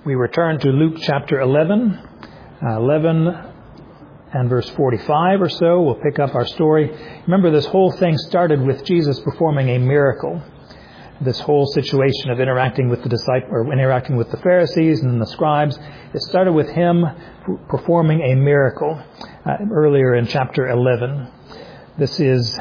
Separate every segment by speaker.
Speaker 1: We return to Luke chapter 11 and verse 45 or so. We'll pick up our story. Remember, this whole thing started with Jesus performing a miracle. This whole situation of interacting with the disciples, or interacting with the Pharisees and the scribes, it started with him performing a miracle earlier in chapter 11. This is,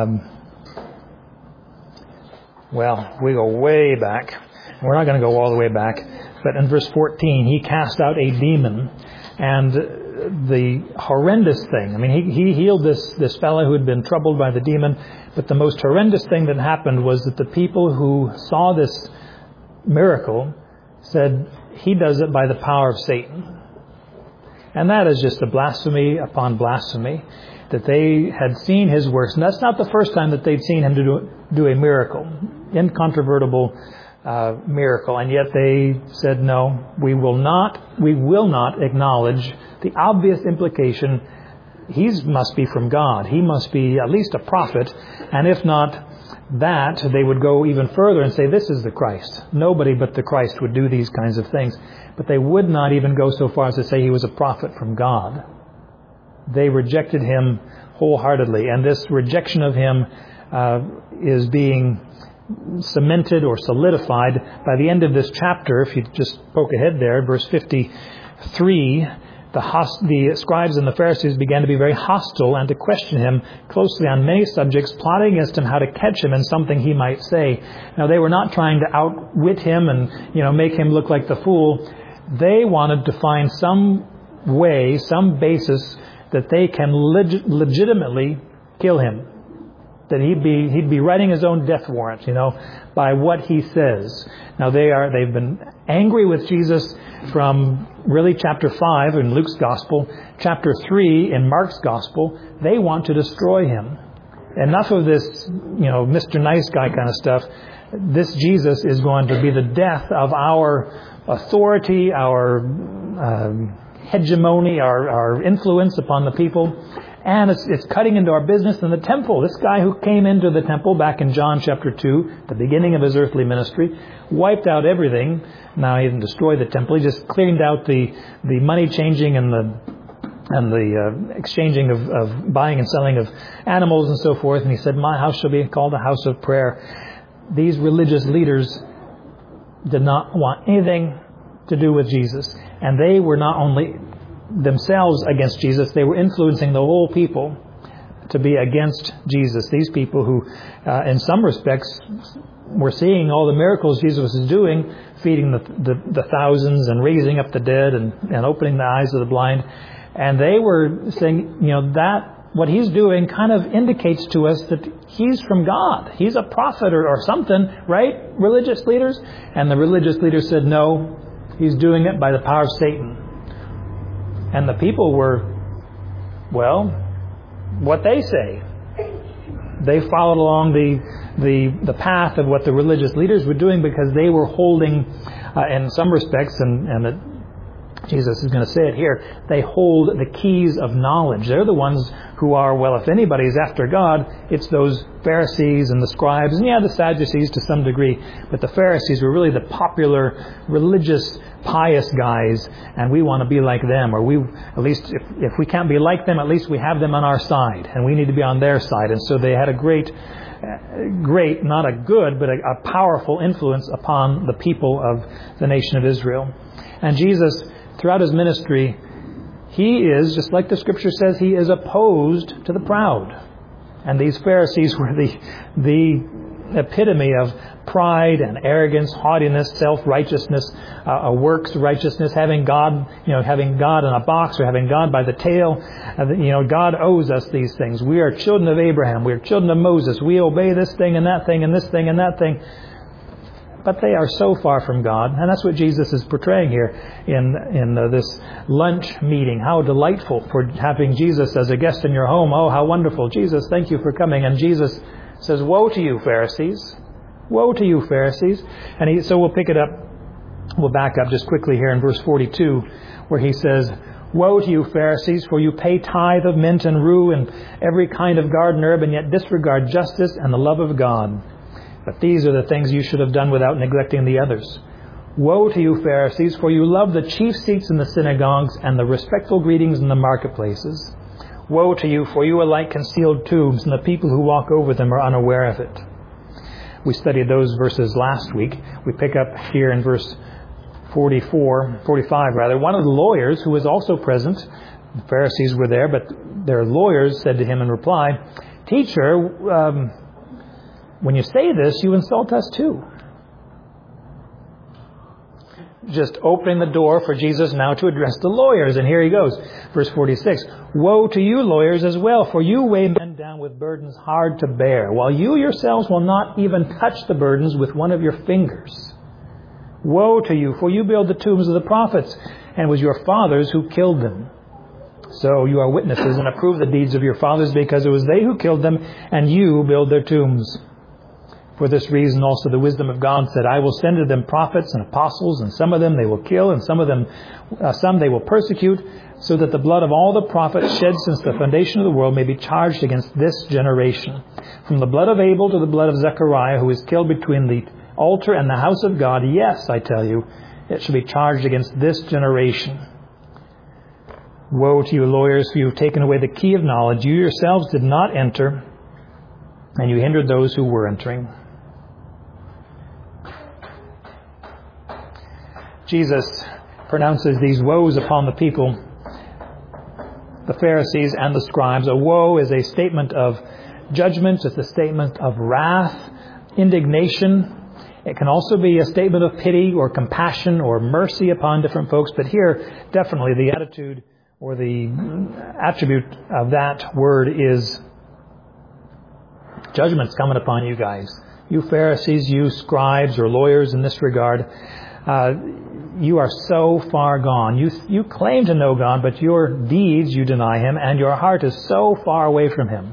Speaker 1: we go way back. We're not going to go all the way back. But in verse 14, he cast out a demon. And the horrendous thing, he healed this fellow who had been troubled by the demon. But the most horrendous thing that happened was that the people who saw this miracle said, he does it by the power of Satan. And that is just a blasphemy upon blasphemy, that they had seen his works. And that's not the first time that they'd seen him do a miracle, incontrovertible miracle, and yet they said, no, we will not acknowledge the obvious implication. He must be from God. He must be at least a prophet, and if not that, they would go even further and say, this is the Christ. Nobody but the Christ would do these kinds of things. But they would not even go so far as to say he was a prophet from God. They rejected him wholeheartedly, and this rejection of him is being cemented or solidified by the end of this chapter. If you just poke ahead there, verse 53, the scribes and the Pharisees began to be very hostile and to question him closely on many subjects, plotting against him how to catch him in something he might say. Now, they were not trying to outwit him and, make him look like the fool. They wanted to find some way, some basis that they can legitimately kill him. That he'd be writing his own death warrant, by what he says. Now they've been angry with Jesus from really chapter 5 in Luke's Gospel, chapter 3 in Mark's Gospel. They want to destroy him. Enough of this, Mr. Nice Guy kind of stuff. This Jesus is going to be the death of our authority, our hegemony, our influence upon the people. And it's cutting into our business in the temple. This guy who came into the temple back in John chapter 2, the beginning of his earthly ministry, wiped out everything. Now he didn't destroy the temple. He just cleaned out the money changing and the exchanging of buying and selling of animals and so forth. And he said, my house shall be called a house of prayer. These religious leaders did not want anything to do with Jesus. And they were not only themselves against Jesus, they were influencing the whole people to be against Jesus. These people who, in some respects, were seeing all the miracles Jesus was doing, feeding the thousands and raising up the dead and opening the eyes of the blind. And they were saying, that what he's doing kind of indicates to us that he's from God. He's a prophet or something, right? Religious leaders? And the religious leaders said, no, he's doing it by the power of Satan. And the people were, what they say. They followed along the path of what the religious leaders were doing because they were holding, in some respects, and Jesus is going to say it here, they hold the keys of knowledge. They're the ones who are, if anybody's after God, it's those Pharisees and the scribes, and the Sadducees to some degree. But the Pharisees were really the popular, religious, pious guys, and we want to be like them. Or at least if we can't be like them, at least we have them on our side, and we need to be on their side. And so they had a great, not a good, but a powerful influence upon the people of the nation of Israel. And Jesus, throughout his ministry, he is, just like the scripture says, he is opposed to the proud. And these Pharisees were the epitome of pride and arrogance, haughtiness, self-righteousness, works righteousness, having God in a box or having God by the tail. God owes us these things. We are children of Abraham. We are children of Moses. We obey this thing and that thing and this thing and that thing. But they are so far from God. And that's what Jesus is portraying here in this lunch meeting. How delightful for having Jesus as a guest in your home. Oh, how wonderful. Jesus, thank you for coming. And Jesus says, woe to you, Pharisees. Woe to you, Pharisees. And so we'll pick it up. We'll back up just quickly here in verse 42, where he says, woe to you, Pharisees, for you pay tithe of mint and rue and every kind of garden herb, and yet disregard justice and the love of God. But these are the things you should have done without neglecting the others. Woe to you, Pharisees, for you love the chief seats in the synagogues and the respectful greetings in the marketplaces. Woe to you, for you are like concealed tombs, and the people who walk over them are unaware of it. We studied those verses last week. We pick up here in verse 45. One of the lawyers who was also present, the Pharisees were there, but their lawyers said to him in reply, "Teacher, when you say this, you insult us too." Just opening the door for Jesus now to address the lawyers. And here he goes. Verse 46. Woe to you, lawyers, as well, for you weigh men down with burdens hard to bear, while you yourselves will not even touch the burdens with one of your fingers. Woe to you, for you build the tombs of the prophets, and it was your fathers who killed them. So you are witnesses and approve the deeds of your fathers, because it was they who killed them, and you build their tombs. For this reason also the wisdom of God said, I will send to them prophets and apostles, and some of them they will kill, and some they will persecute, so that the blood of all the prophets shed since the foundation of the world may be charged against this generation. From the blood of Abel to the blood of Zechariah, who was killed between the altar and the house of God, yes, I tell you, it shall be charged against this generation. Woe to you, lawyers, for you have taken away the key of knowledge. You yourselves did not enter, and you hindered those who were entering. Jesus pronounces these woes upon the people, the Pharisees and the scribes. A woe is a statement of judgment. It's a statement of wrath, indignation. It can also be a statement of pity or compassion or mercy upon different folks. But here, definitely the attitude or the attribute of that word is judgment's coming upon you guys. You Pharisees, you scribes or lawyers in this regard, you are so far gone. You claim to know God, but your deeds you deny Him, and your heart is so far away from Him.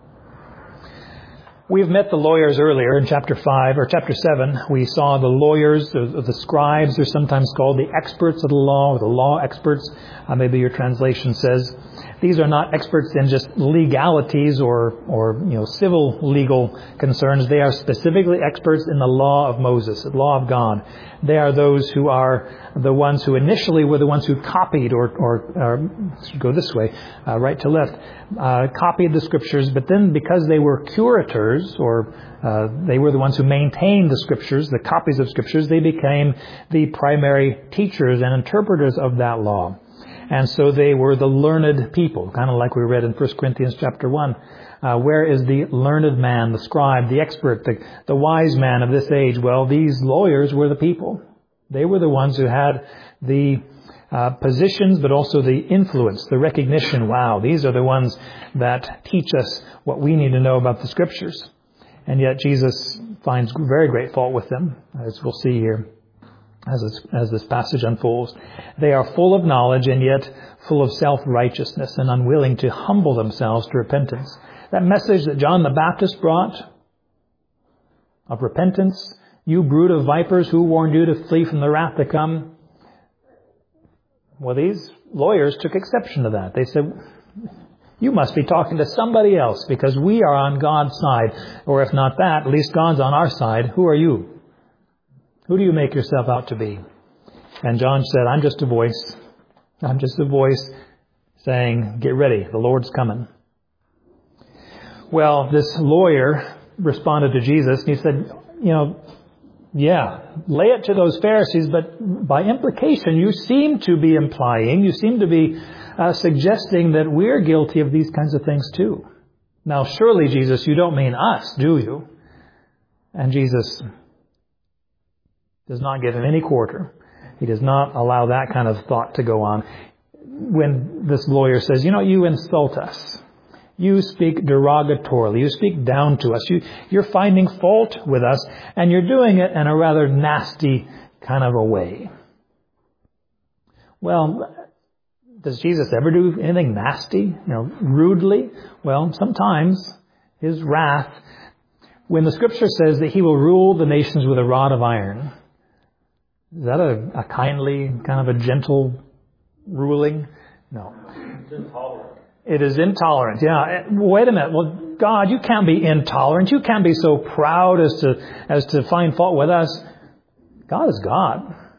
Speaker 1: We've met the lawyers earlier in chapter 5 or chapter 7. We saw the lawyers, the scribes. They're sometimes called the experts of the law, or the law experts. Maybe your translation says these are not experts in just legalities or civil legal concerns. They are specifically experts in the law of Moses, the law of God. They are those who are the ones who initially were the ones who copied or go this way, right to left, copied the scriptures. But then because they were curators, or they were the ones who maintained the scriptures, the copies of scriptures, they became the primary teachers and interpreters of that law. And so they were the learned people, kind of like we read in 1 Corinthians chapter 1. Where is the learned man, the scribe, the expert, the wise man of this age? Well, these lawyers were the people. They were the ones who had the positions, but also the influence, the recognition. Wow, these are the ones that teach us what we need to know about the scriptures. And yet Jesus finds very great fault with them, as we'll see here. As this passage unfolds. They are full of knowledge and yet full of self-righteousness and unwilling to humble themselves to repentance. That message that John the Baptist brought of repentance, you brood of vipers, who warned you to flee from the wrath to come? Well, these lawyers took exception to that. They said, you must be talking to somebody else, because we are on God's side. Or if not that, at least God's on our side. Who are you? Who do you make yourself out to be? And John said, I'm just a voice. I'm just a voice saying, get ready, the Lord's coming. Well, this lawyer responded to Jesus, and he said, yeah, lay it to those Pharisees, but by implication, you seem to be suggesting that we're guilty of these kinds of things too. Now, surely, Jesus, you don't mean us, do you? And Jesus does not give him any quarter. He does not allow that kind of thought to go on. When this lawyer says, you insult us. You speak derogatorily. You speak down to us. You're finding fault with us, and you're doing it in a rather nasty kind of a way. Well, does Jesus ever do anything nasty, rudely? Well, sometimes his wrath, when the scripture says that he will rule the nations with a rod of iron, is that a kindly, kind of a gentle ruling? No.
Speaker 2: It's intolerant.
Speaker 1: It is intolerant. Yeah. Wait a minute. Well, God, you can't be intolerant. You can't be so proud as to find fault with us. God is God.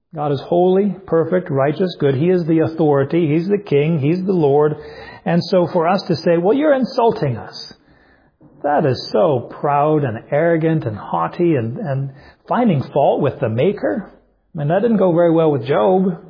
Speaker 1: God is holy, perfect, righteous, good. He is the authority. He's the king. He's the Lord. And so for us to say, well, you're insulting us, that is so proud and arrogant and haughty and finding fault with the Maker. I mean, that didn't go very well with Job.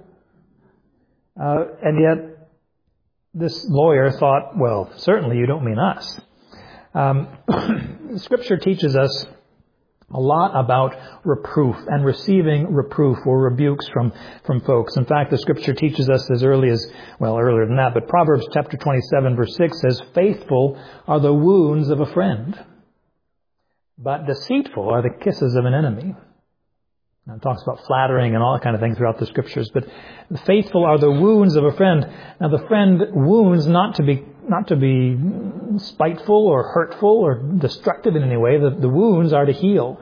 Speaker 1: And yet this lawyer thought, well, certainly you don't mean us. Scripture teaches us a lot about reproof and receiving reproof or rebukes from folks. In fact, the Scripture teaches us as early as, well, earlier than that, but Proverbs chapter 27 verse 6 says, faithful are the wounds of a friend, but deceitful are the kisses of an enemy. Now, it talks about flattering and all that kind of thing throughout the Scriptures, but faithful are the wounds of a friend. Now, the friend wounds not to be spiteful or hurtful or destructive in any way. The wounds are to heal.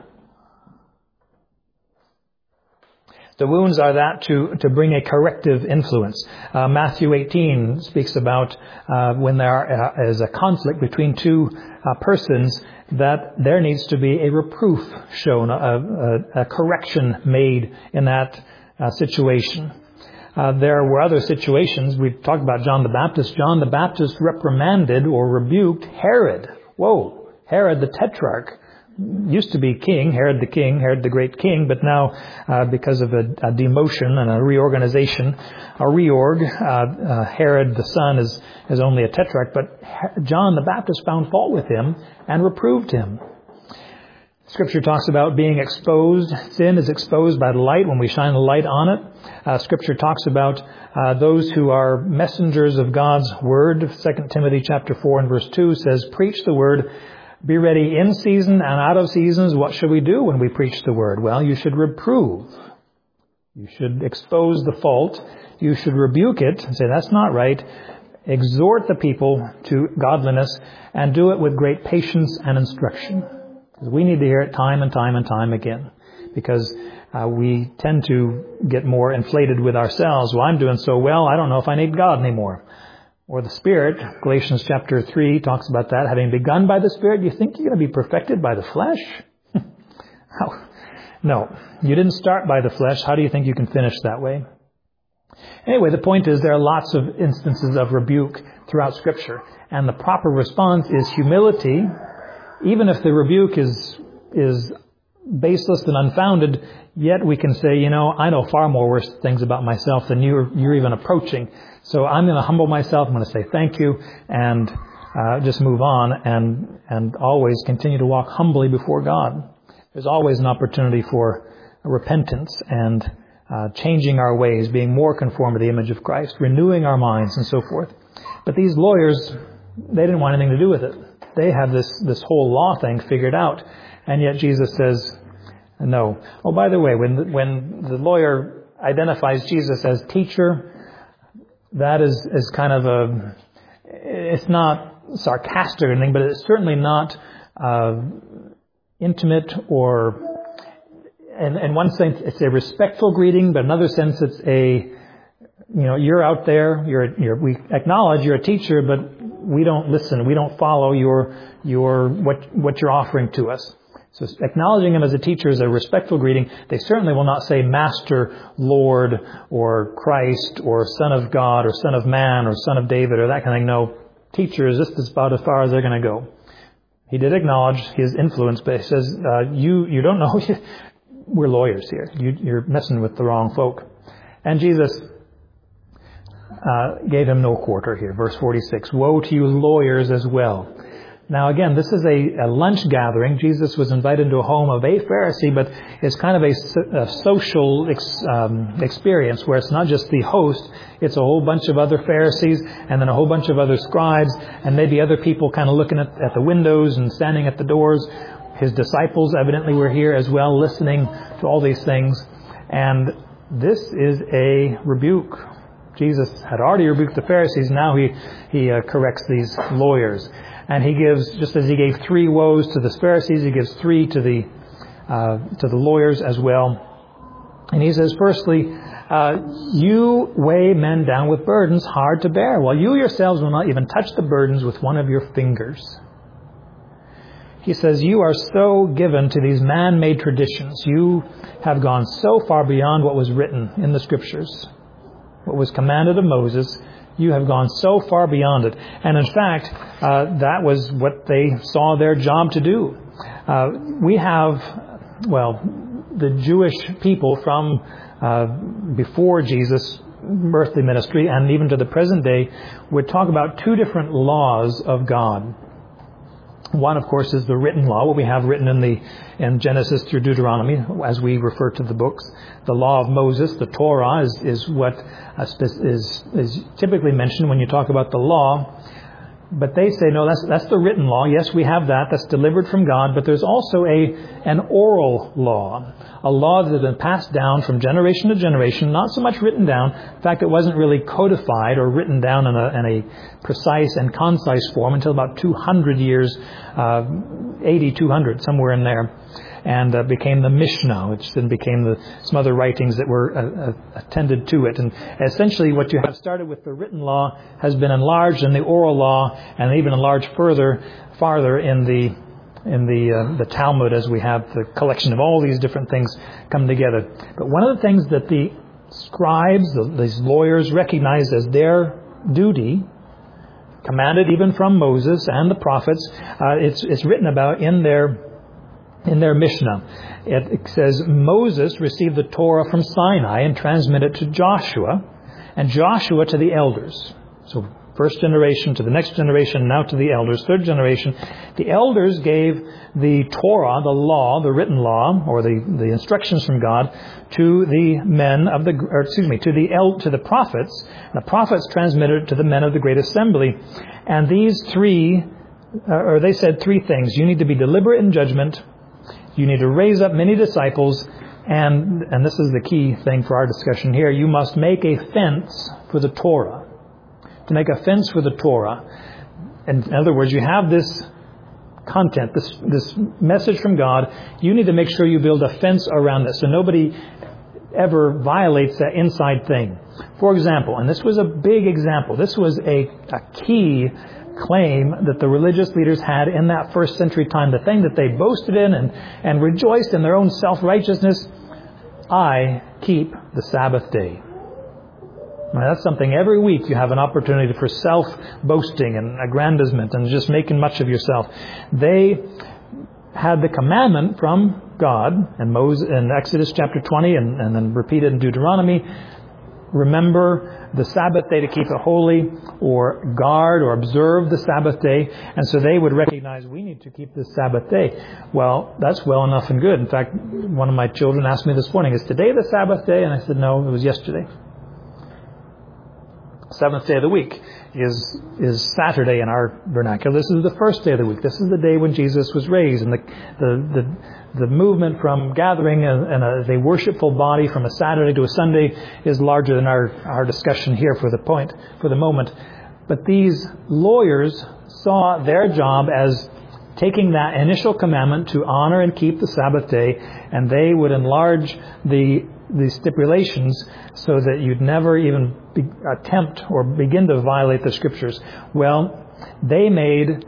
Speaker 1: The wounds are that to bring a corrective influence. Matthew 18 speaks about when there is a conflict between two persons, that there needs to be a reproof shown, a correction made in that situation. There were other situations. We talked about John the Baptist. John the Baptist reprimanded or rebuked Herod. Whoa, Herod the Tetrarch. Used to be king, Herod the great king, but now because of a demotion and a reorganization, Herod the son is only a tetrarch, but John the Baptist found fault with him and reproved him. Scripture talks about being exposed. Sin is exposed by the light when we shine the light on it. Scripture talks about those who are messengers of God's word. 2 Timothy chapter 4 and verse 2 says, preach the word. Be ready in season and out of seasons. What should we do when we preach the word? Well, you should reprove. You should expose the fault. You should rebuke it and say, that's not right. Exhort the people to godliness and do it with great patience and instruction. Because we need to hear it time and time and time again. Because we tend to get more inflated with ourselves. Well, I'm doing so well, I don't know if I need God anymore. Or the Spirit, Galatians chapter 3 talks about that. Having begun by the Spirit, you think you're going to be perfected by the flesh? No, you didn't start by the flesh. How do you think you can finish that way? Anyway, the point is there are lots of instances of rebuke throughout Scripture. And the proper response is humility. Even if the rebuke is baseless and unfounded, yet we can say, I know far more worse things about myself than you're even approaching. So I'm going to humble myself. I'm going to say thank you and just move on and always continue to walk humbly before God. There's always an opportunity for repentance and changing our ways, being more conformed to the image of Christ, renewing our minds and so forth. But these lawyers, they didn't want anything to do with it. They have this whole law thing figured out. And yet Jesus says, no. Oh, by the way, when the lawyer identifies Jesus as teacher, that is kind of it's not sarcastic or anything, but it's certainly not intimate or, in one sense, it's a respectful greeting, but in another sense, it's you're out there, we acknowledge you're a teacher, but we don't listen, we don't follow what you're offering to us. So acknowledging him as a teacher is a respectful greeting. They certainly will not say Master, Lord, or Christ, or Son of God, or Son of Man, or Son of David, or that kind of thing. No, teacher is just about as far as they're going to go. He did acknowledge his influence, but he says, you don't know, we're lawyers here. You're messing with the wrong folk. And Jesus gave him no quarter here. Verse 46, woe to you lawyers as well. Now again, this is a lunch gathering. Jesus was invited to a home of a Pharisee, but it's kind of a social experience where it's not just the host, it's a whole bunch of other Pharisees and then a whole bunch of other scribes and maybe other people kind of looking at the windows and standing at the doors. His disciples evidently were here as well, listening to all these things. And this is a rebuke. Jesus had already rebuked the Pharisees. Now he corrects these lawyers. And he gives, just as he gave 3 woes to the Pharisees, he gives 3 to the lawyers as well. And he says, firstly, you weigh men down with burdens hard to bear, while you yourselves will not even touch the burdens with one of your fingers. He says, you are so given to these man-made traditions. You have gone so far beyond what was written in the Scriptures, what was commanded of Moses. You have gone so far beyond it. And in fact, that was what they saw their job to do. We have, the Jewish people from before Jesus' earthly ministry and even to the present day would talk about two different laws of God. One, of course, is the written law, what we have written in Genesis through Deuteronomy, as we refer to the books. The law of Moses, the Torah, is what is typically mentioned when you talk about the law. But they say, no, that's the written law. Yes, we have that. That's delivered from God. But there's also an oral law, a law that has been passed down from generation to generation, not so much written down. In fact, it wasn't really codified or written down in a precise and concise form until about 200 years, 80, 200, somewhere in there, and became the Mishnah, which then became some other writings that were attended to it. And essentially what you have started with the written law has been enlarged in the oral law, and even enlarged farther in the Talmud, as we have the collection of all these different things come together. But one of the things that the scribes, these lawyers, recognized as their duty, commanded even from Moses and the prophets, it's written about in their Mishnah. It says, Moses received the Torah from Sinai and transmitted it to Joshua, and Joshua to the elders. So first generation to the next generation, now to the elders, third generation. The elders gave the Torah, the law, the written law, or the instructions from God, to the men of to the prophets. And the prophets transmitted it to the men of the great assembly. And they said three things. You need to be deliberate in judgment. You need to raise up many disciples, and this is the key thing for our discussion here, you must make a fence for the Torah. To make a fence for the Torah. In other words, you have this content, this message from God. You need to make sure you build a fence around it so nobody ever violates that inside thing. For example, and this was a big example, this was a key claim that the religious leaders had in that first century time, the thing that they boasted in and rejoiced in their own self-righteousness. I keep the Sabbath day. Now, that's something every week you have an opportunity for self-boasting and aggrandizement and just making much of yourself. They had the commandment from God and Moses in Exodus chapter 20 and then repeated in Deuteronomy. Remember the Sabbath day to keep it holy, or guard or observe the Sabbath day. And so they would recognize we need to keep this Sabbath day. Well, that's well enough and good. In fact, one of my children asked me this morning, is today the Sabbath day? And I said, no, it was yesterday. Seventh day of the week is Saturday in our vernacular. This is the first day of the week. This is the day when Jesus was raised, and the movement from gathering and a worshipful body from a Saturday to a Sunday is larger than our discussion here for the moment. But these lawyers saw their job as taking that initial commandment to honor and keep the Sabbath day, and they would enlarge the stipulations so that you'd never even attempt or begin to violate the Scriptures. Well, they made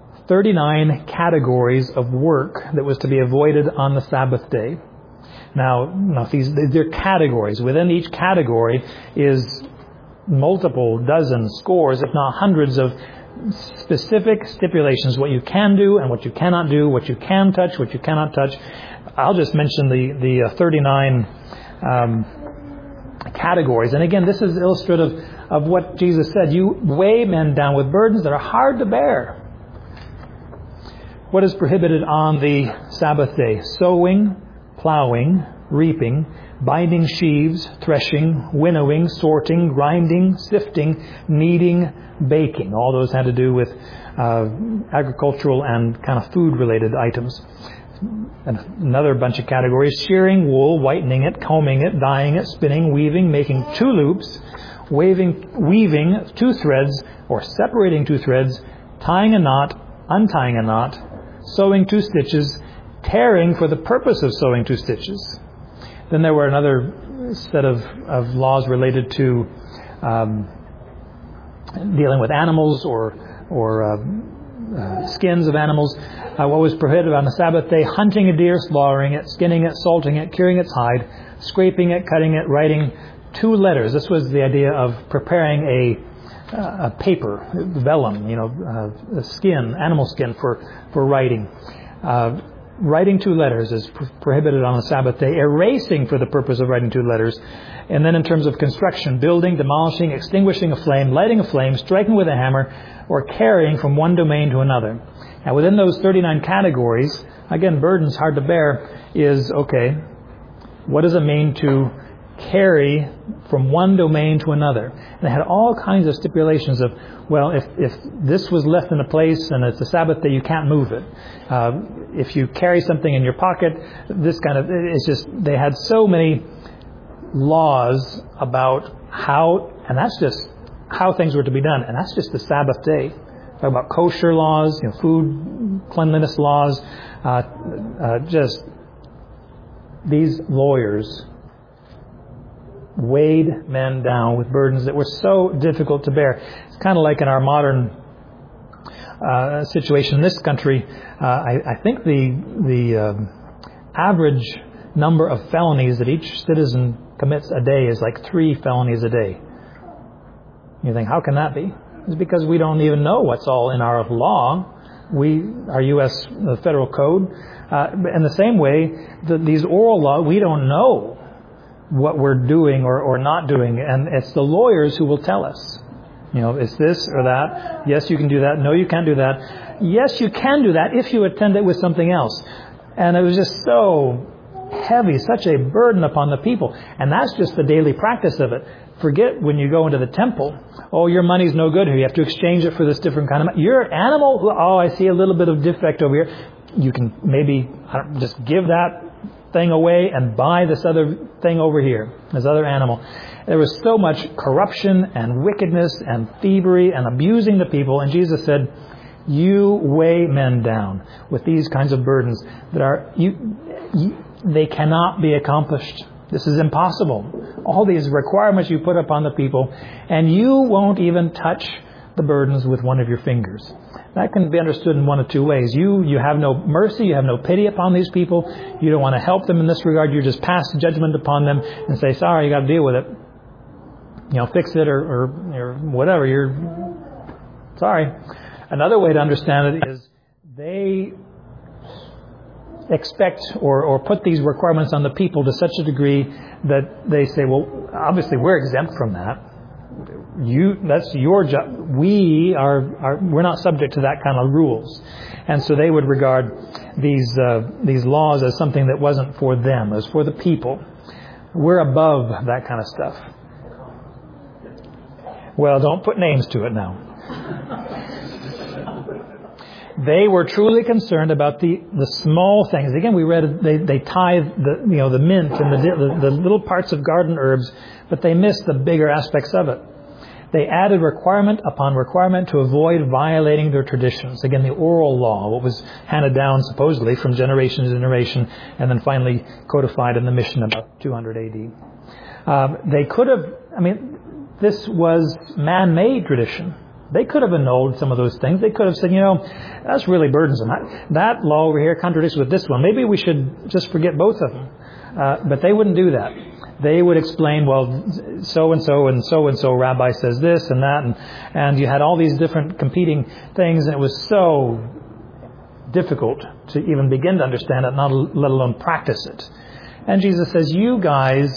Speaker 1: 39 categories of work that was to be avoided on the Sabbath day. Now they're categories. Within each category is multiple dozens, scores, if not hundreds of specific stipulations, what you can do and what you cannot do, what you can touch, what you cannot touch. I'll just mention the 39 categories. And again, this is illustrative of what Jesus said. You weigh men down with burdens that are hard to bear. What is prohibited on the Sabbath day? Sowing, plowing, reaping, binding sheaves, threshing, winnowing, sorting, grinding, sifting, kneading, baking. All those had to do with agricultural and kind of food-related items. And another bunch of categories: shearing wool, whitening it, combing it, dyeing it, spinning, weaving, making two loops, weaving two threads or separating two threads, tying a knot, untying a knot, sewing two stitches, tearing for the purpose of sewing two stitches. Then there were another set of laws related to dealing with animals or skins of animals. What was prohibited on the Sabbath day: hunting a deer, slaughtering it, skinning it, salting it, curing its hide, scraping it, cutting it, writing 2 letters. This was the idea of preparing a paper, vellum, a skin, animal skin for writing. Writing 2 letters is prohibited on the Sabbath day. Erasing for the purpose of writing 2 letters. And then in terms of construction: building, demolishing, extinguishing a flame, lighting a flame, striking with a hammer, or carrying from one domain to another. Now within those 39 categories, again, burdens hard to bear, is, okay, what does it mean to carry from one domain to another? And they had all kinds of stipulations of, well, if this was left in a place and it's a Sabbath day, you can't move it. If you carry something in your pocket, it's just, they had so many laws about how, and that's just how things were to be done. And that's just the Sabbath day. Talk about kosher laws, food cleanliness laws, just these lawyers weighed men down with burdens that were so difficult to bear. It's kind of like in our modern situation in this country. I think the average number of felonies that each citizen commits a day is like 3 felonies a day. You think, how can that be? It's because we don't even know what's all in our law. Our U.S. federal code. In the same way, these oral law, we don't know what we're doing or not doing, and it's the lawyers who will tell us. It's this or that. Yes, you can do that. No, you can't do that. Yes, you can do that if you attend it with something else. And it was just so heavy, such a burden upon the people. And that's just the daily practice of it. Forget when you go into the temple. Oh, your money's no good here. You have to exchange it for this different kind of money. Your animal, oh, I see a little bit of defect over here. You can maybe just give that thing away and buy this other thing over here, this other animal. There was so much corruption and wickedness and thievery and abusing the people. And Jesus said, you weigh men down with these kinds of burdens that are, they cannot be accomplished. This is impossible. All these requirements you put upon the people, and you won't even touch the burdens with one of your fingers. That can be understood in one of 2 ways. You have no mercy, you have no pity upon these people. You don't want to help them in this regard. You just pass judgment upon them and say, sorry, you got to deal with it. Fix it or whatever. You're sorry. Another way to understand it is they expect or put these requirements on the people to such a degree that they say, well, obviously we're exempt from that. That's your job. We're not subject to that kind of rules. And so they would regard these laws as something that wasn't for them, as for the people. We're above that kind of stuff. Well, don't put names to it now. They were truly concerned about the small things. Again, we read they tithe the mint and the little parts of garden herbs, but they missed the bigger aspects of it. They added requirement upon requirement to avoid violating their traditions. Again, the oral law, what was handed down supposedly from generation to generation, and then finally codified in the mission about 200 AD. They could have, this was man-made tradition. They could have annulled some of those things. They could have said, that's really burdensome. That law over here contradicts with this one. Maybe we should just forget both of them. But they wouldn't do that. They would explain, well, so-and-so and so-and-so rabbi says this and that. And you had all these different competing things, and it was so difficult to even begin to understand it, not let alone practice it. And Jesus says, you guys,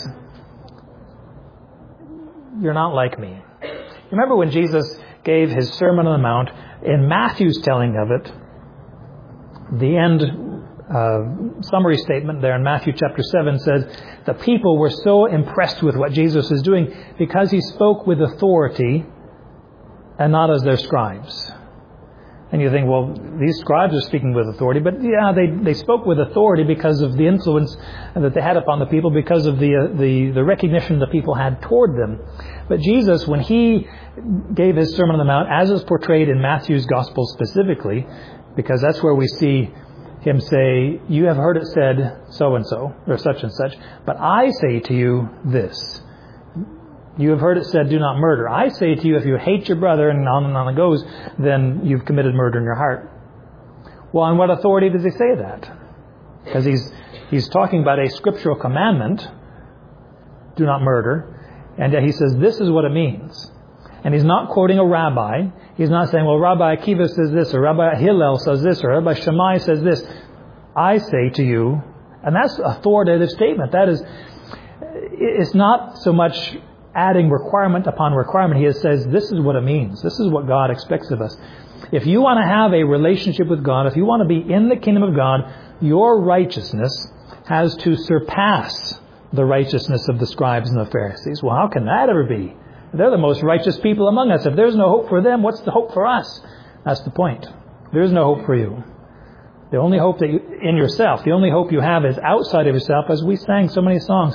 Speaker 1: you're not like me. Remember when Jesus gave his Sermon on the Mount, in Matthew's telling of it, the end summary statement there in Matthew chapter 7 says, the people were so impressed with what Jesus was doing because he spoke with authority and not as their scribes. And you think, well, these scribes are speaking with authority, but yeah, they spoke with authority because of the influence that they had upon the people, because of the recognition the people had toward them. But Jesus, when he gave his Sermon on the Mount, as is portrayed in Matthew's Gospel specifically, because that's where we see him say, you have heard it said so-and-so, or such and such, but I say to you this. You have heard it said, do not murder. I say to you, if you hate your brother, and on it goes, then you've committed murder in your heart. Well, on what authority does he say that? Because he's talking about a scriptural commandment, do not murder, and yet he says this is what it means. And he's not quoting a rabbi. He's not saying, well, Rabbi Akiva says this, or Rabbi Hillel says this, or Rabbi Shammai says this. I say to you, and that's an authoritative statement. That is, it's not so much adding requirement upon requirement. He says this is what it means. This is what God expects of us. If you want to have a relationship with God, if you want to be in the kingdom of God, your righteousness has to surpass the righteousness of the scribes and the Pharisees. Well, how can that ever be? They're the most righteous people among us. If there's no hope for them, what's the hope for us? That's the point. There is no hope for you. The only hope that in yourself, the only hope you have is outside of yourself, as we sang so many songs.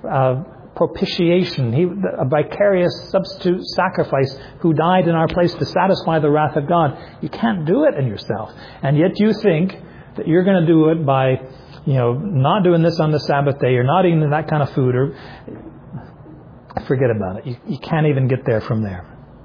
Speaker 1: Propitiation, a vicarious substitute sacrifice who died in our place to satisfy the wrath of God. You can't do it in yourself. And yet you think that you're going to do it by, not doing this on the Sabbath day, or not eating that kind of food, or forget about it. You can't even get there from there.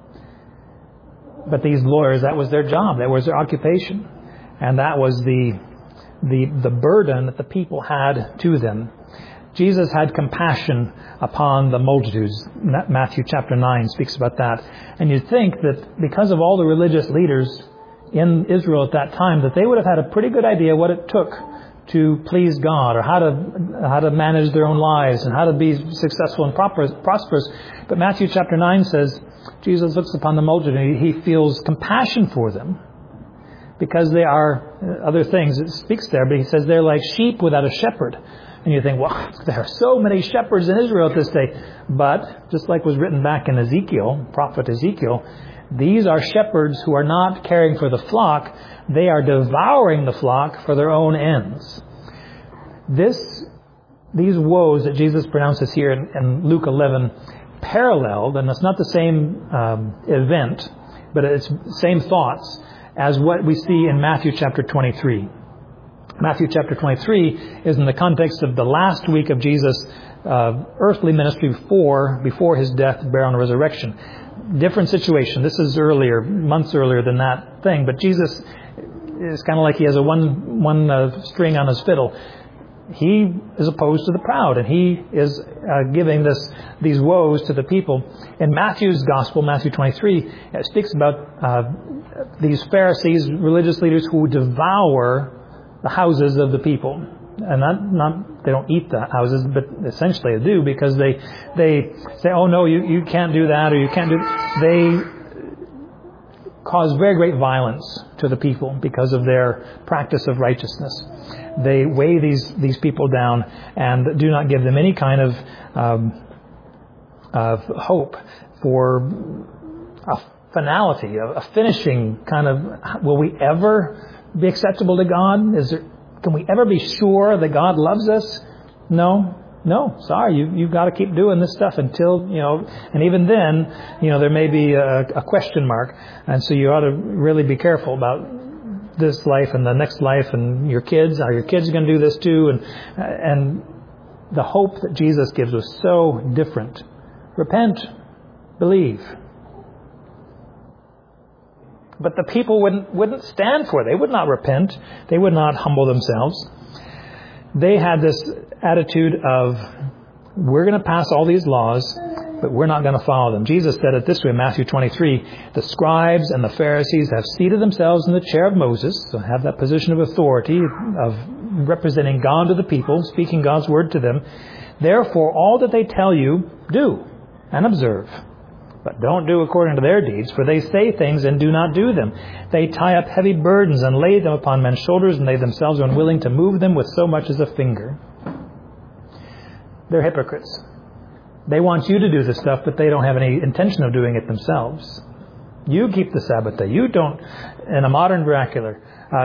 Speaker 1: But these lawyers, that was their job. That was their occupation. And that was the burden that the people had to them. Jesus had compassion upon the multitudes. Matthew chapter 9 speaks about that. And you'd think that because of all the religious leaders in Israel at that time, that they would have had a pretty good idea what it took to please God, or how to manage their own lives, and how to be successful and prosperous. But Matthew chapter 9 says, Jesus looks upon the multitude and he feels compassion for them, because they are other things. It speaks there, but he says they're like sheep without a shepherd. And you think, well, there are so many shepherds in Israel at this day. But, just like was written back in Ezekiel, prophet Ezekiel, these are shepherds who are not caring for the flock. They are devouring the flock for their own ends. These woes that Jesus pronounces here in Luke 11 paralleled, and it's not the same event, but it's the same thoughts as what we see in Matthew chapter 23. Matthew chapter 23 is in the context of the last week of Jesus' earthly ministry before his death, burial, and resurrection. Different situation. This is earlier, months earlier than that thing. But Jesus is kind of like he has a one string on his fiddle. He is opposed to the proud, and he is giving these woes to the people. In Matthew's Gospel, Matthew 23, it speaks about these Pharisees, religious leaders who devour the houses of the people. And not they don't eat the houses, but essentially they do, because they say, oh no, you can't do that, or you can't do that. They cause very great violence to the people because of their practice of righteousness. They weigh these people down and do not give them any kind of hope for a finality, a finishing kind of, will we ever be acceptable to God? Can we ever be sure that God loves us? No, sorry, you've got to keep doing this stuff until, and even then, there may be a question mark. And so you ought to really be careful about this life and the next life, and your kids. Are your kids going to do this too? And the hope that Jesus gives was so different. Repent, believe. But the people wouldn't stand for it. They would not repent. They would not humble themselves. They had this attitude of, we're going to pass all these laws, but we're not going to follow them. Jesus said it this way in Matthew 23, the scribes and the Pharisees have seated themselves in the chair of Moses, so have that position of authority, of representing God to the people, speaking God's word to them. Therefore, all that they tell you, do and observe. But don't do according to their deeds, for they say things and do not do them. They tie up heavy burdens and lay them upon men's shoulders, and they themselves are unwilling to move them with so much as a finger. They're hypocrites. They want you to do this stuff, but they don't have any intention of doing it themselves. You keep the Sabbath day. You don't, in a modern vernacular,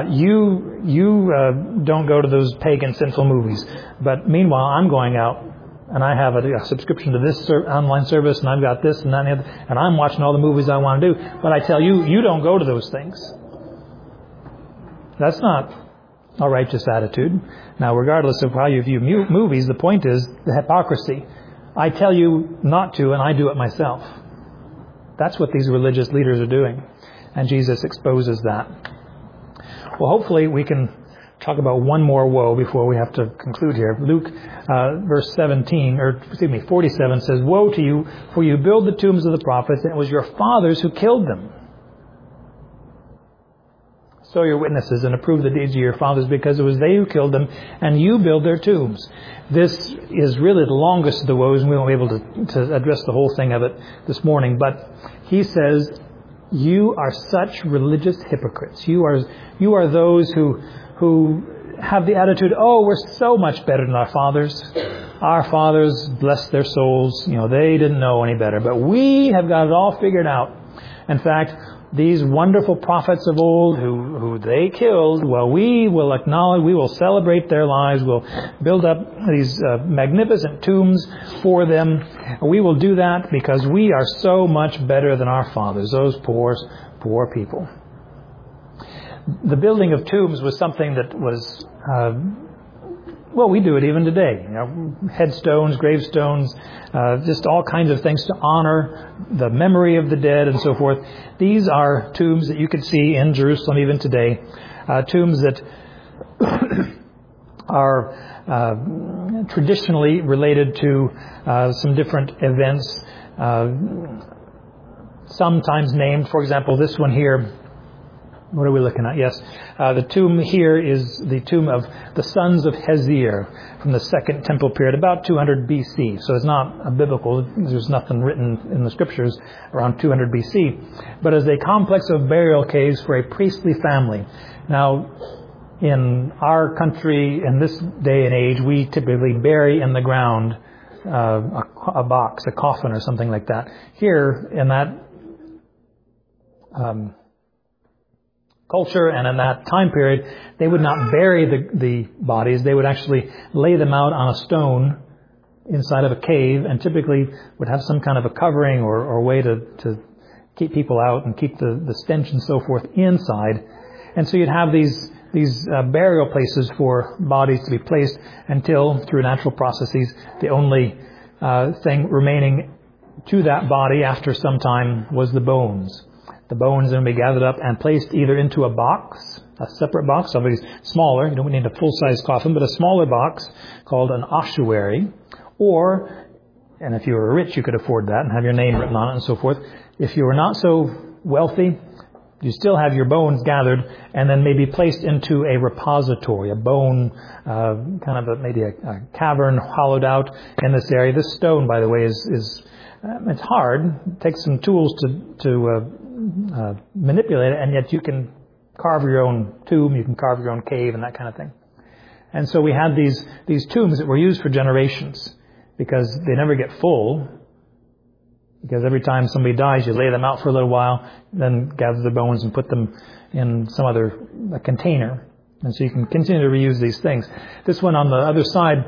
Speaker 1: you don't go to those pagan sinful movies. But meanwhile, I'm going out and I have a subscription to this online service, and I've got this and that and the other, and I'm watching all the movies I want to do. But I tell you, you don't go to those things. That's not a righteous attitude. Now, regardless of how you view movies, the point is the hypocrisy I tell you not to, and I do it myself. That's what these religious leaders are doing. And Jesus exposes that. Well, hopefully we can talk about one more woe before we have to conclude here. Luke, verse 47 says, "Woe to you, for you build the tombs of the prophets, and it was your fathers who killed them. So you're witnesses and approve the deeds of your fathers, because it was they who killed them, and you build their tombs." This is really the longest of the woes, and we won't be able to address the whole thing of it this morning. But he says, you are such religious hypocrites. You are those who have the attitude, oh, we're so much better than our fathers. Our fathers, bless their souls, they didn't know any better. But we have got it all figured out. In fact, these wonderful prophets of old who they killed, well, we will acknowledge, we will celebrate their lives. We'll build up these magnificent tombs for them. We will do that because we are so much better than our fathers, those poor people. The building of tombs was something that was, we do it even today. Headstones, gravestones, just all kinds of things to honor the memory of the dead and so forth. These are tombs that you could see in Jerusalem even today. Tombs that are traditionally related to some different events, sometimes named. For example, this one here. What are we looking at? Yes. The tomb here is the tomb of the sons of Hezier from the Second Temple period, about 200 BC. So it's not a biblical, there's nothing written in the scriptures around 200 BC. But as a complex of burial caves for a priestly family. Now, in our country, in this day and age, we typically bury in the ground a box, a coffin or something like that. Here, in that culture and in that time period, they would not bury the bodies. They would actually lay them out on a stone inside of a cave, and typically would have some kind of a covering or way to keep people out and keep the stench and so forth inside. And so you'd have these burial places for bodies to be placed until, through natural processes, the only thing remaining to that body after some time was the bones. The bones then be gathered up and placed either into a box, a separate box, obviously smaller. You don't need a full-size coffin, but a smaller box called an ossuary. Or, and if you were rich, you could afford that and have your name written on it and so forth. If you were not so wealthy, you still have your bones gathered and then maybe placed into a repository, a bone, kind of maybe a cavern hollowed out in this area. This stone, by the way, is it's hard. It takes some tools to manipulate it, and yet you can carve your own tomb, you can carve your own cave and that kind of thing. And so we had these tombs that were used for generations because they never get full. Because every time somebody dies, you lay them out for a little while, then gather the bones and put them in some other container. And so you can continue to reuse these things. This one on the other side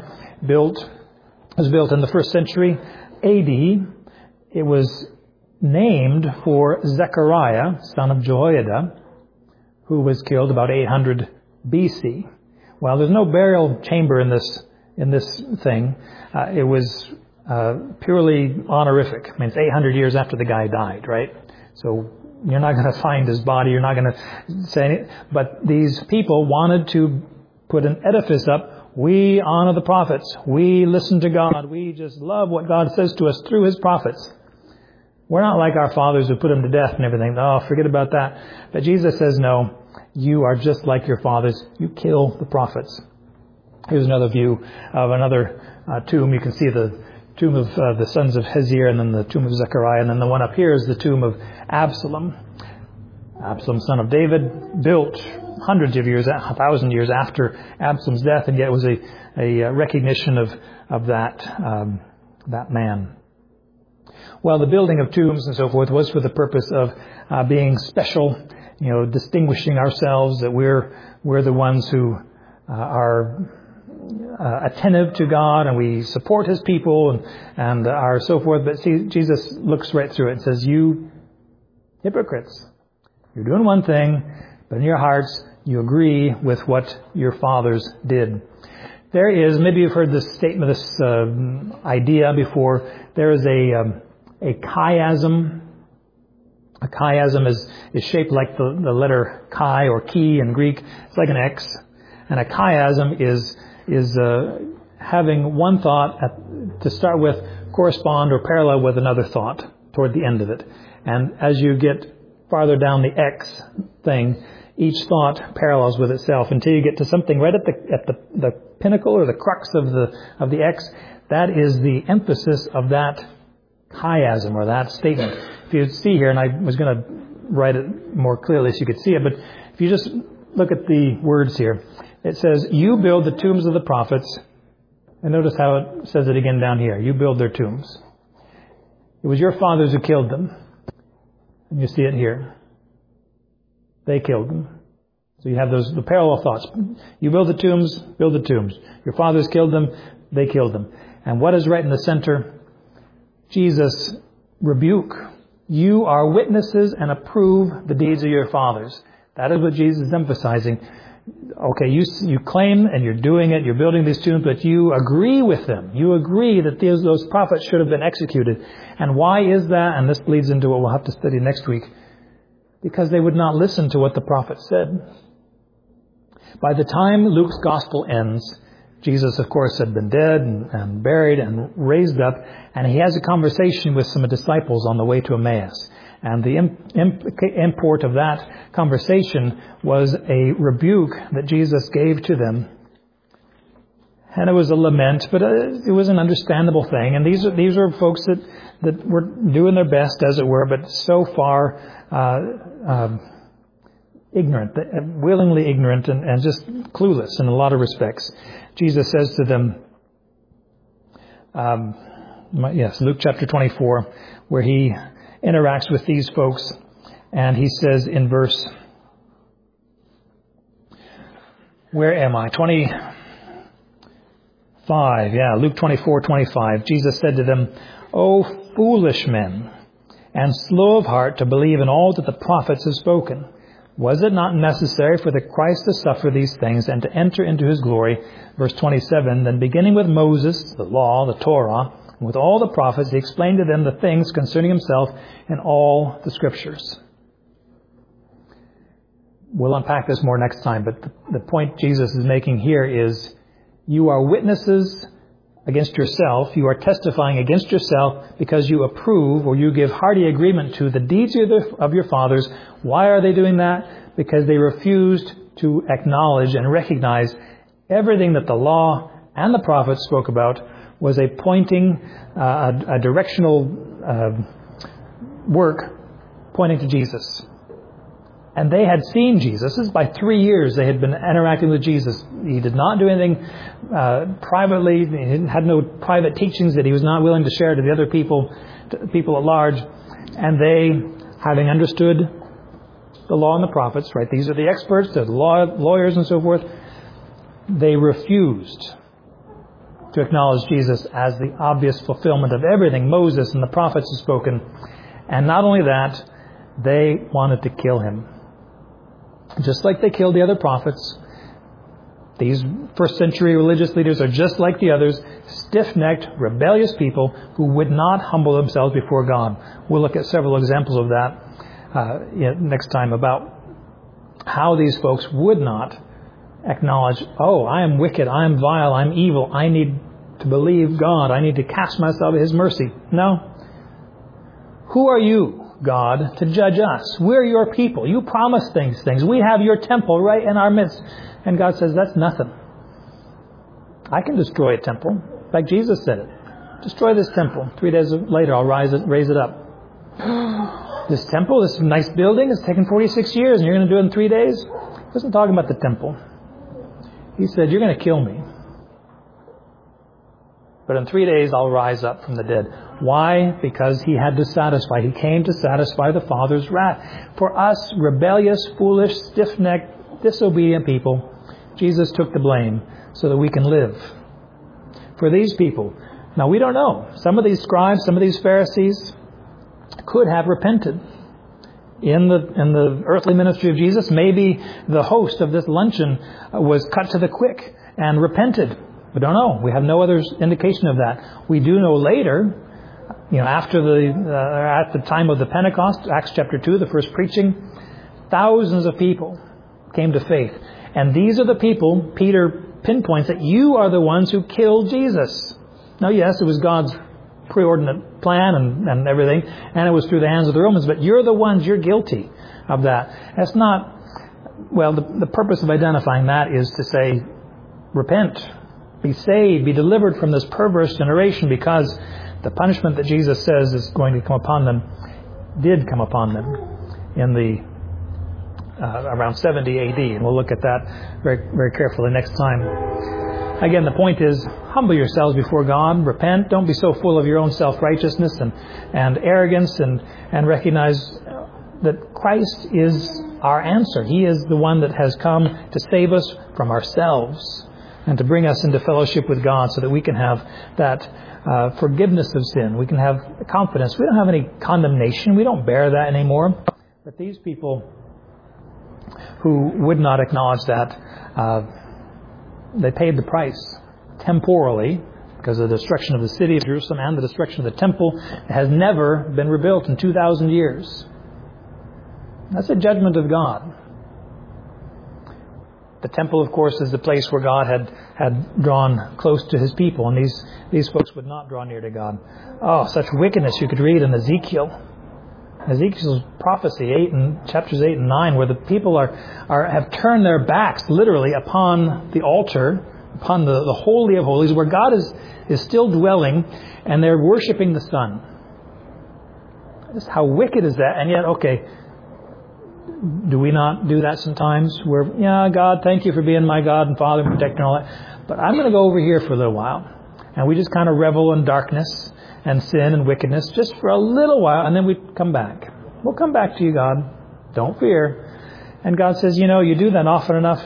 Speaker 1: was built in the 1st century AD. It was named for Zechariah, son of Jehoiada, who was killed about 800 BC. Well, there's no burial chamber in this thing. It was purely honorific. I mean, it's 800 years after the guy died, right? So you're not going to find his body. You're not going to say anything. But these people wanted to put an edifice up. We honor the prophets. We listen to God. We just love what God says to us through His prophets. We're not like our fathers who put them to death and everything. Oh, forget about that. But Jesus says, no, you are just like your fathers. You kill the prophets. Here's another view of another tomb. You can see the tomb of the sons of Hezier and then the tomb of Zechariah. And then the one up here is the tomb of Absalom. Absalom, son of David, built hundreds of years, 1,000 years after Absalom's death. And yet it was a recognition of that man. Well, the building of tombs and so forth was for the purpose of being special, distinguishing ourselves, that we're the ones who are attentive to God and we support His people and are so forth. But see, Jesus looks right through it and says, you hypocrites, you're doing one thing, but in your hearts you agree with what your fathers did. There is, maybe you've heard this statement, this idea before, there is a chiasm. A chiasm is shaped like the letter chi or chi in Greek. It's like an X. And a chiasm is having one thought to start with correspond or parallel with another thought toward the end of it. And as you get farther down the X thing, each thought parallels with itself until you get to something right at the pinnacle or the crux of the X. That is the emphasis of that chiasm or that statement. If you see here, and I was going to write it more clearly so you could see it, but if you just look at the words here, it says, you build the tombs of the prophets. And notice how it says it again down here. You build their tombs. It was your fathers who killed them. And you see it here. They killed them. So you have the parallel thoughts. You build the tombs, build the tombs. Your fathers killed them, they killed them. And what is right in the center? Jesus' rebuke. You are witnesses and approve the deeds of your fathers. That is what Jesus is emphasizing. Okay, you claim and you're doing it, you're building these tombs, but you agree with them. You agree that those prophets should have been executed. And why is that? And this leads into what we'll have to study next week. Because they would not listen to what the prophet said. By the time Luke's gospel ends, Jesus, of course, had been dead and buried and raised up, and he has a conversation with some disciples on the way to Emmaus. And the import of that conversation was a rebuke that Jesus gave to them. And it was a lament, but it was an understandable thing. And these are folks that were doing their best, as it were, but so far ignorant, willingly ignorant and just clueless in a lot of respects. Jesus says to them, Luke chapter 24, where he interacts with these folks, and he says in verse, where am I? 25, Luke 24:25. Jesus said to them, O foolish men, and slow of heart to believe in all that the prophets have spoken. Was it not necessary for the Christ to suffer these things and to enter into his glory? Verse 27, then beginning with Moses, the law, the Torah, and with all the prophets, he explained to them the things concerning himself in all the scriptures. We'll unpack this more next time, but the point Jesus is making here is you are witnesses against yourself. You are testifying against yourself because you approve or you give hearty agreement to the deeds of your fathers. Why are they doing that? Because they refused to acknowledge and recognize everything that the law and the prophets spoke about was a pointing, a directional work pointing to Jesus. And they had seen Jesus. This is by 3 years they had been interacting with Jesus. He did not do anything privately. He had no private teachings that he was not willing to share to the other people at large. And they, having understood the law and the prophets, right? These are the experts, the lawyers and so forth. They refused to acknowledge Jesus as the obvious fulfillment of everything Moses and the prophets had spoken. And not only that, they wanted to kill him. Just like they killed the other prophets, these first century religious leaders are just like the others, stiff-necked, rebellious people who would not humble themselves before God. We'll look at several examples of that next time about how these folks would not acknowledge, oh, I am wicked, I am vile, I am evil, I need to believe God, I need to cast myself at his mercy. No. Who are you, God, to judge us? We're your people. You promised things. We have your temple right in our midst. And God says, that's nothing. I can destroy a temple. Like Jesus said it. Destroy this temple. 3 days later, I'll raise it up. This temple, this nice building, it's taken 46 years and you're going to do it in 3 days? He wasn't talking about the temple. He said, you're going to kill me. But in 3 days, I'll rise up from the dead. Why? Because he had to satisfy. He came to satisfy the Father's wrath. For us, rebellious, foolish, stiff-necked, disobedient people, Jesus took the blame so that we can live. For these people, now we don't know. Some of these scribes, some of these Pharisees could have repented. In the earthly ministry of Jesus, maybe the host of this luncheon was cut to the quick and repented We don't know. We have no other indication of that. We do know later, after at the time of the Pentecost, Acts chapter 2, the first preaching, thousands of people came to faith. And these are the people, Peter pinpoints, that you are the ones who killed Jesus. Now, yes, it was God's preordinate plan and everything, and it was through the hands of the Romans, but you're the ones, you're guilty of that. That's not, the purpose of identifying that is to say, repent, be saved, be delivered from this perverse generation, because the punishment that Jesus says is going to come upon them did come upon them in the around 70 AD, and we'll look at that very, very carefully next time. Again, the point is, humble yourselves before God, repent, don't be so full of your own self-righteousness and arrogance, and recognize that Christ is our answer. He is the one that has come to save us from ourselves and to bring us into fellowship with God so that we can have that forgiveness of sin. We can have confidence. We don't have any condemnation. We don't bear that anymore. But these people who would not acknowledge that, they paid the price temporally because of the destruction of the city of Jerusalem and the destruction of the temple. It has never been rebuilt in 2,000 years. That's a judgment of God. The temple, of course, is the place where God had drawn close to His people, and these folks would not draw near to God. Oh, such wickedness you could read in Ezekiel's prophecy, chapters 8 and 9, where the people have turned their backs literally upon the altar, upon the Holy of Holies, where God is still dwelling, and they're worshiping the sun. Just how wicked is that? And yet, okay, do we not do that sometimes? God, thank you for being my God and Father and protector and all that, but I'm going to go over here for a little while. And we just kind of revel in darkness and sin and wickedness just for a little while, and then we come back. We'll come back to you, God. Don't fear. And God says, you do that often enough.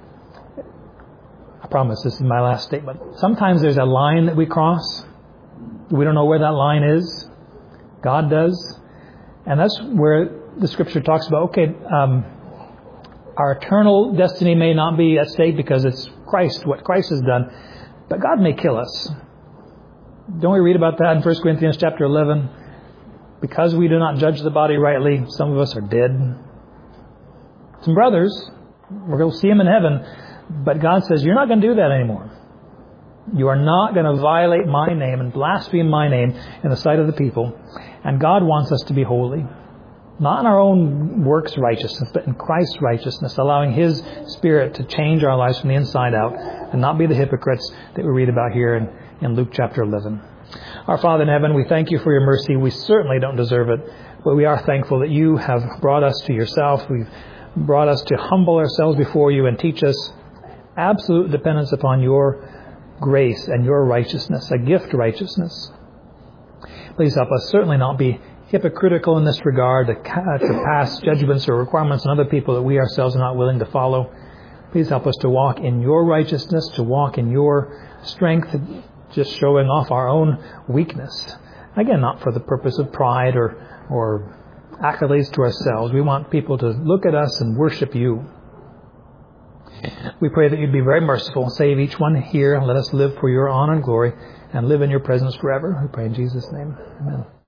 Speaker 1: I promise this is my last statement. Sometimes there's a line that we cross. We don't know where that line is. God does. And that's where the Scripture talks about, our eternal destiny may not be at stake because it's Christ, what Christ has done, but God may kill us. Don't we read about that in 1 Corinthians chapter 11? Because we do not judge the body rightly, some of us are dead. Some brothers, we're going to see them in heaven, but God says, you're not going to do that anymore. You are not going to violate my name and blaspheme my name in the sight of the people. And God wants us to be holy. Not in our own works righteousness, but in Christ's righteousness, allowing His Spirit to change our lives from the inside out and not be the hypocrites that we read about here in Luke chapter 11. Our Father in heaven, we thank you for your mercy. We certainly don't deserve it, but we are thankful that you have brought us to yourself. We've brought us to humble ourselves before you and teach us absolute dependence upon your grace and your righteousness, a gift righteousness. Please help us certainly not be hypocritical in this regard, to pass judgments or requirements on other people that we ourselves are not willing to follow. Please help us to walk in your righteousness, to walk in your strength, just showing off our own weakness. Again, not for the purpose of pride or accolades to ourselves. We want people to look at us and worship you. We pray that you'd be very merciful and save each one here and let us live for your honor and glory and live in your presence forever. We pray in Jesus' name. Amen.